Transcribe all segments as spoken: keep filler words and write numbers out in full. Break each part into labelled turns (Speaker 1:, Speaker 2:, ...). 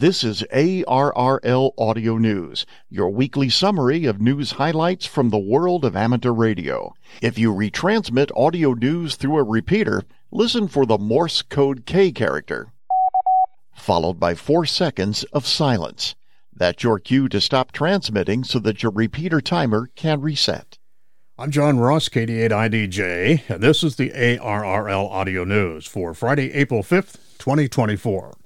Speaker 1: This is A R R L Audio News, your weekly summary of news highlights from the world of amateur radio. If you retransmit audio news through a repeater, listen for the Morse code K character, followed by four seconds of silence. That's your cue to stop transmitting so that your repeater timer can reset.
Speaker 2: I'm John Ross, K D eight I D J, and this is the A R R L Audio News for Friday, April fifth, twenty twenty-four.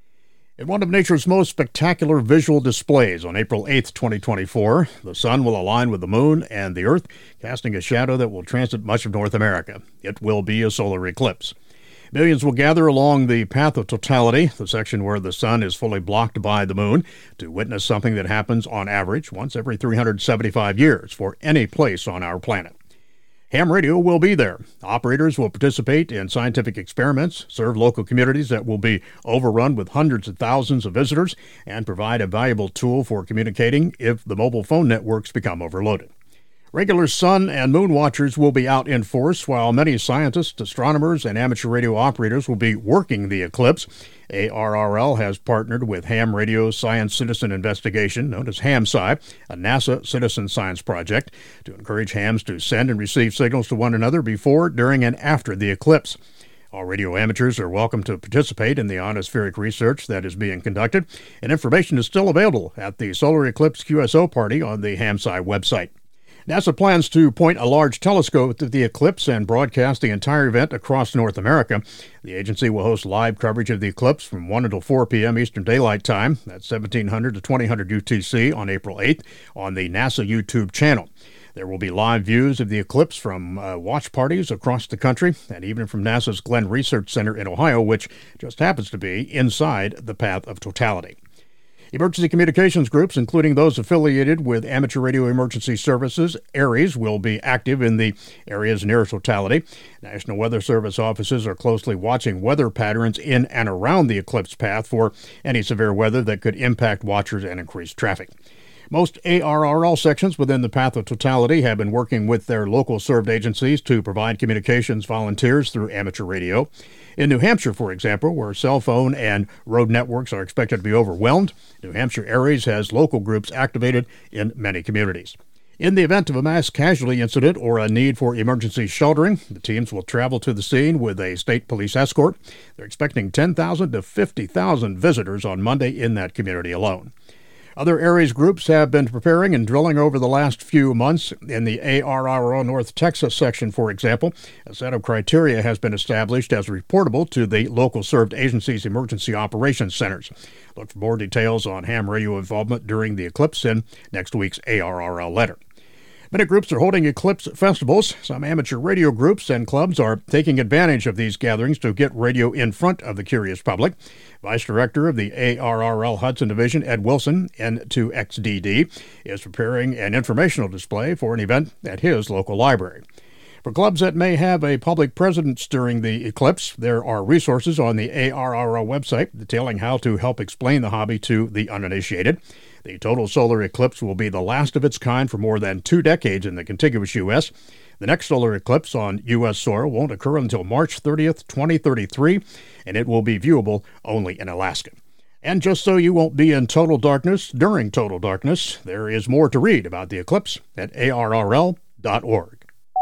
Speaker 2: In one of nature's most spectacular visual displays on April eighth, twenty twenty-four, the sun will align with the moon and the earth, casting a shadow that will transit much of North America. It will be a solar eclipse. Millions will gather along the path of totality, the section where the sun is fully blocked by the moon, to witness something that happens on average once every three hundred seventy-five years for any place on our planet. Ham radio will be there. Operators will participate in scientific experiments, serve local communities that will be overrun with hundreds of thousands of visitors, and provide a valuable tool for communicating if the mobile phone networks become overloaded. Regular sun and moon watchers will be out in force, while many scientists, astronomers, and amateur radio operators will be working the eclipse. A R R L has partnered with Ham Radio Science Citizen Investigation, known as HamSci, a NASA citizen science project, to encourage hams to send and receive signals to one another before, during, and after the eclipse. All radio amateurs are welcome to participate in the ionospheric research that is being conducted, and information is still available at the Solar Eclipse Q S O party on the HamSci website. NASA plans to point a large telescope to the eclipse and broadcast the entire event across North America. The agency will host live coverage of the eclipse from one until four p.m. Eastern Daylight Time, that's seventeen hundred to twenty hundred U T C, on April eighth on the NASA YouTube channel. There will be live views of the eclipse from uh, watch parties across the country, and even from NASA's Glenn Research Center in Ohio, which just happens to be inside the path of totality. Emergency communications groups, including those affiliated with Amateur Radio Emergency Services, ARES, will be active in the areas near totality. National Weather Service offices are closely watching weather patterns in and around the eclipse path for any severe weather that could impact watchers and increase traffic. Most A R R L sections within the path of totality have been working with their local served agencies to provide communications volunteers through amateur radio. In New Hampshire, for example, where cell phone and road networks are expected to be overwhelmed, New Hampshire ARES has local groups activated in many communities. In the event of a mass casualty incident or a need for emergency sheltering, the teams will travel to the scene with a state police escort. They're expecting ten thousand to fifty thousand visitors on Monday in that community alone. Other ARES groups have been preparing and drilling over the last few months. In the A R R O North Texas section, for example, a set of criteria has been established as reportable to the local served agency's emergency operations centers. Look for more details on ham radio involvement during the eclipse in next week's A R R L letter. Many groups are holding eclipse festivals. Some amateur radio groups and clubs are taking advantage of these gatherings to get radio in front of the curious public. Vice Director of the A R R L Hudson Division, Ed Wilson, N two X D D, is preparing an informational display for an event at his local library. For clubs that may have a public presence during the eclipse, there are resources on the A R R L website detailing how to help explain the hobby to the uninitiated. The total solar eclipse will be the last of its kind for more than two decades in the contiguous U S The next solar eclipse on U S soil won't occur until March thirtieth, twenty thirty-three, and it will be viewable only in Alaska. And just so you won't be in total darkness during total darkness, there is more to read about the eclipse at A R R L dot org.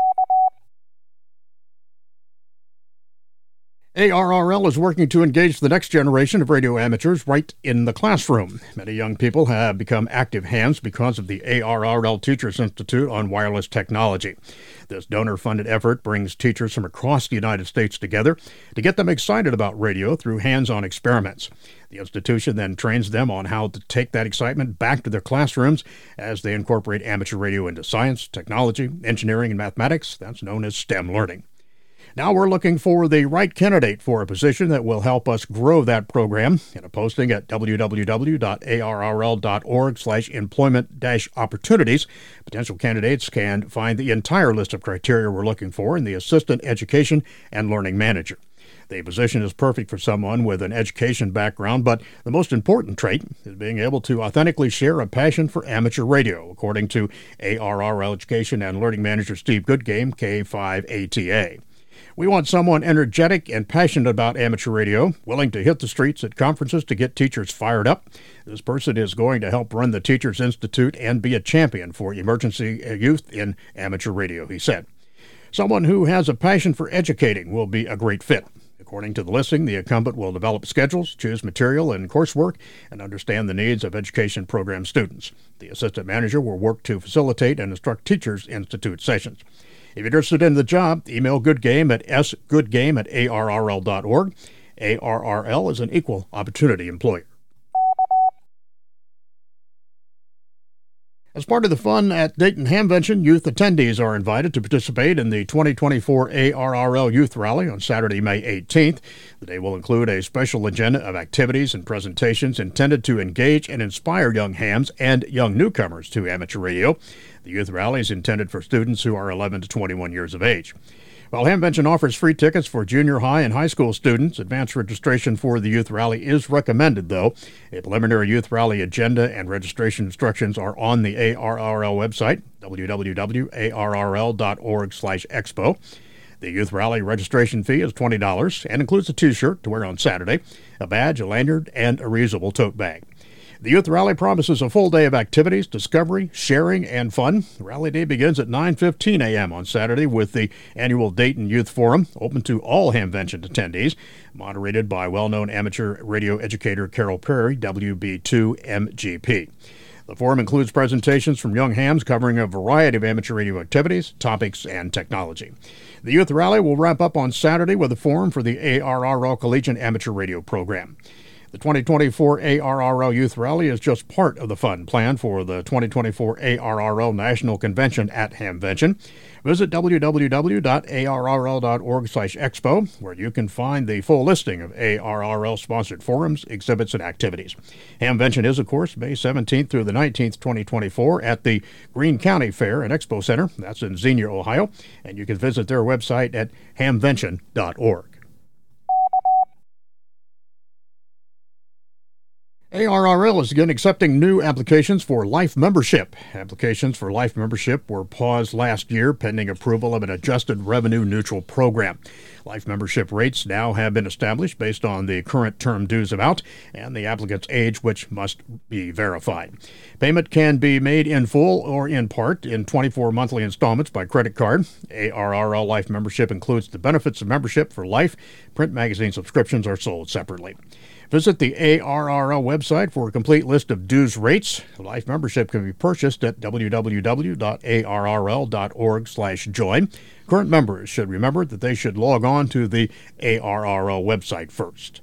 Speaker 2: A R R L is working to engage the next generation of radio amateurs right in the classroom. Many young people have become active hams because of the A R R L Teachers Institute on Wireless Technology. This donor-funded effort brings teachers from across the United States together to get them excited about radio through hands-on experiments. The institution then trains them on how to take that excitement back to their classrooms as they incorporate amateur radio into science, technology, engineering, and mathematics. That's known as STEM learning. Now we're looking for the right candidate for a position that will help us grow that program. In a posting at w w w dot a r r l dot org slash employment dash opportunities, potential candidates can find the entire list of criteria we're looking for in the Assistant Education and Learning Manager. The position is perfect for someone with an education background, but the most important trait is being able to authentically share a passion for amateur radio, according to A R R L Education and Learning Manager Steve Goodgame, K five A T A. We want someone energetic and passionate about amateur radio, willing to hit the streets at conferences to get teachers fired up. This person is going to help run the Teachers Institute and be a champion for emergency youth in amateur radio, he said. Someone who has a passion for educating will be a great fit. According to the listing, the incumbent will develop schedules, choose material and coursework, and understand the needs of education program students. The assistant manager will work to facilitate and instruct Teachers Institute sessions. If you're interested in the job, email goodgame at s goodgame at a r r l dot org. A R R L is an equal opportunity employer. As part of the fun at Dayton Hamvention, youth attendees are invited to participate in the twenty twenty-four A R R L Youth Rally on Saturday, May eighteenth. The day will include a special agenda of activities and presentations intended to engage and inspire young hams and young newcomers to amateur radio. The youth rally is intended for students who are eleven to twenty-one years of age. While Hamvention offers free tickets for junior high and high school students, advanced registration for the youth rally is recommended, though. A preliminary youth rally agenda and registration instructions are on the A R R L website, w w w dot a r r l dot org slash expo. The youth rally registration fee is twenty dollars and includes a T-shirt to wear on Saturday, a badge, a lanyard, and a reusable tote bag. The youth rally promises a full day of activities, discovery, sharing, and fun. The rally day begins at nine fifteen a.m. on Saturday with the annual Dayton Youth Forum, open to all Hamvention attendees, moderated by well-known amateur radio educator Carol Perry, W B two M G P. The forum includes presentations from young hams covering a variety of amateur radio activities, topics, and technology. The youth rally will wrap up on Saturday with a forum for the A R R L Collegiate Amateur Radio program. The twenty twenty-four A R R L Youth Rally is just part of the fun planned for the twenty twenty-four A R R L National Convention at Hamvention. Visit w w w dot a r r l dot org slash expo, where you can find the full listing of A R R L-sponsored forums, exhibits, and activities. Hamvention is, of course, May seventeenth through the nineteenth, twenty twenty-four, at the Greene County Fair and Expo Center. That's in Xenia, Ohio, and you can visit their website at hamvention dot org. A R R L is again accepting new applications for life membership. Applications for life membership were paused last year pending approval of an adjusted revenue-neutral program. Life membership rates now have been established based on the current term dues amount and the applicant's age, which must be verified. Payment can be made in full or in part in twenty-four monthly installments by credit card. A R R L life membership includes the benefits of membership for life. Print magazine subscriptions are sold separately. Visit the A R R L website for a complete list of dues rates. The life membership can be purchased at w w w dot a r r l dot org slash join. Current members should remember that they should log on to the A R R L website first.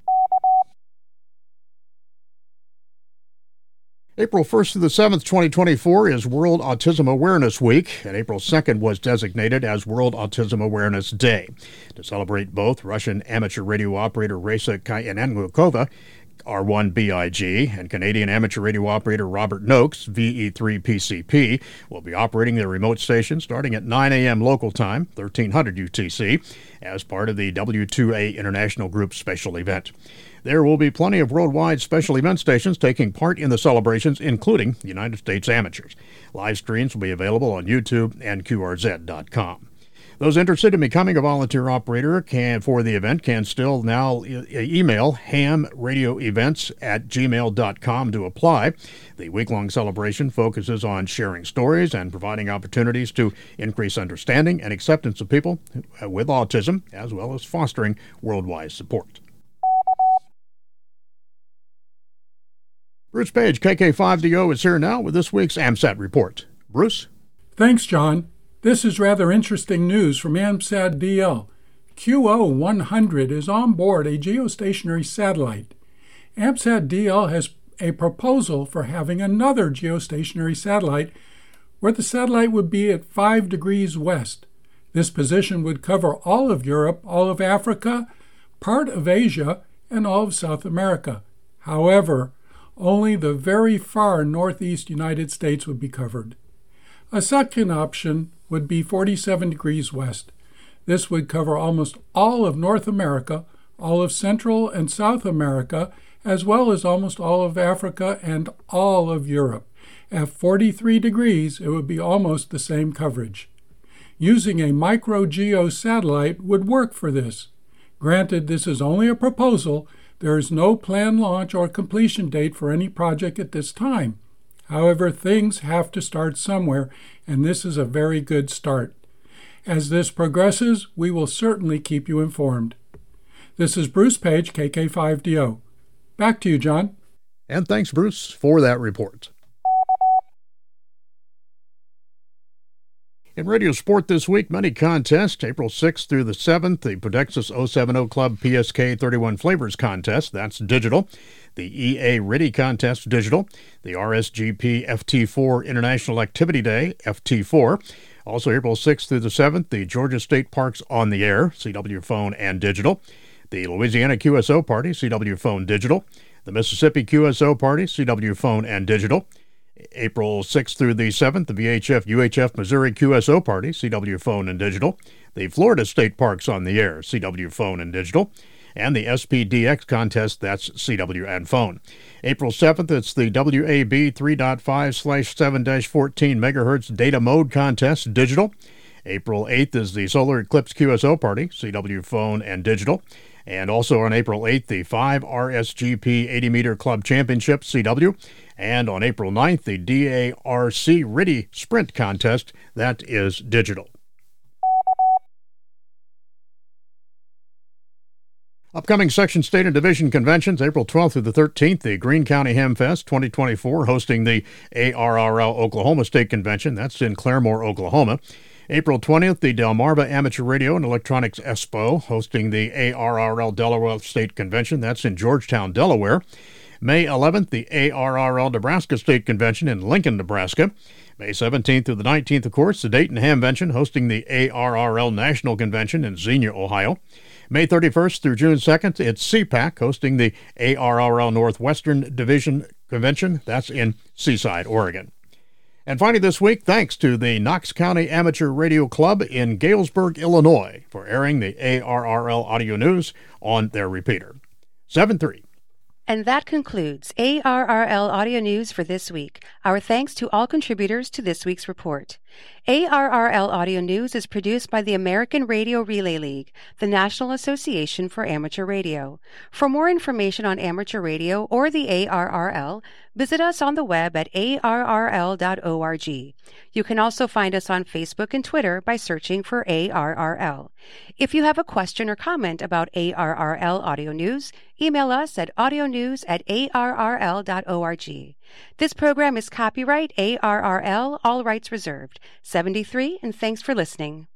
Speaker 2: April first through the seventh, twenty twenty-four is World Autism Awareness Week, and April second was designated as World Autism Awareness Day. To celebrate both, Russian amateur radio operator Raisa Kayanennikova, R one B I G, and Canadian amateur radio operator Robert Noakes, V E three P C P, will be operating their remote station starting at nine a.m. local time, thirteen hundred U T C, as part of the W two A International Group special event. There will be plenty of worldwide special event stations taking part in the celebrations, including United States amateurs. Live streams will be available on YouTube and Q R Z dot com. Those interested in becoming a volunteer operator can for the event can still now e- email hamradioevents at gmail dot com to apply. The week-long celebration focuses on sharing stories and providing opportunities to increase understanding and acceptance of people with autism, as well as fostering worldwide support. Bruce Page, K K five D O, is here now with this week's AMSAT report. Bruce?
Speaker 3: Thanks, John. This is rather interesting news from AMSAT D L. Q O one hundred is on board a geostationary satellite. AMSAT D L has a proposal for having another geostationary satellite where the satellite would be at five degrees west. This position would cover all of Europe, all of Africa, part of Asia, and all of South America. However, only the very far northeast United States would be covered. A second option would be forty-seven degrees west. This would cover almost all of North America, all of Central and South America, as well as almost all of Africa and all of Europe. At forty-three degrees, it would be almost the same coverage. Using a micro-geo satellite would work for this. Granted, this is only a proposal. There is no planned launch or completion date for any project at this time. However, things have to start somewhere, and this is a very good start. As this progresses, we will certainly keep you informed. This is Bruce Page, K K five D O. Back to you, John.
Speaker 2: And thanks, Bruce, for that report. In radio sport this week, many contests. April sixth through the seventh, the Podexus oh seven oh Club P S K thirty-one Flavors Contest, that's digital. The E A R I D D I Contest, digital. The R S G P F T four International Activity Day, F T four. Also April sixth through the seventh, the Georgia State Parks on the Air, C W Phone and digital. The Louisiana Q S O Party, C W Phone digital. The Mississippi Q S O Party, C W Phone and digital. April sixth through the seventh, the V H F U H F Missouri Q S O Party, C W Phone and digital. The Florida State Parks on the Air, C W Phone and digital. And the S P D X contest, that's C W and phone. April seventh, it's the W A B three point five slash seven dash fourteen megahertz data mode contest, digital. April eighth is the Solar Eclipse Q S O Party, C W Phone and digital. And also on April eighth, the five R S G P eighty meter Club Championship, C W. And on April ninth, the D A R C R I D I Sprint Contest, that is digital. Upcoming section, state, and division conventions, April twelfth through the thirteenth, the Greene County Hamfest twenty twenty-four, hosting the A R R L Oklahoma State Convention, that's in Claremore, Oklahoma. April twentieth, the Delmarva Amateur Radio and Electronics Expo, hosting the A R R L Delaware State Convention, that's in Georgetown, Delaware. May eleventh, the A R R L Nebraska State Convention in Lincoln, Nebraska. May seventeenth through the nineteenth, of course, the Dayton Hamvention, hosting the A R R L National Convention in Xenia, Ohio. May thirty-first through June second, it's C PAC, hosting the A R R L Northwestern Division Convention, that's in Seaside, Oregon. And finally this week, thanks to the Knox County Amateur Radio Club in Galesburg, Illinois, for airing the A R R L audio news on their repeater. seven three.
Speaker 4: And that concludes A R R L Audio News for this week. Our thanks to all contributors to this week's report. A R R L Audio News is produced by the American Radio Relay League, the National Association for Amateur Radio. For more information on amateur radio or the A R R L, visit us on the web at A R R L dot org. You can also find us on Facebook and Twitter by searching for A R R L. If you have a question or comment about A R R L Audio News, email us at audionews at A R R L dot org. This program is copyright A R R L, all rights reserved. seventy-three, and thanks for listening.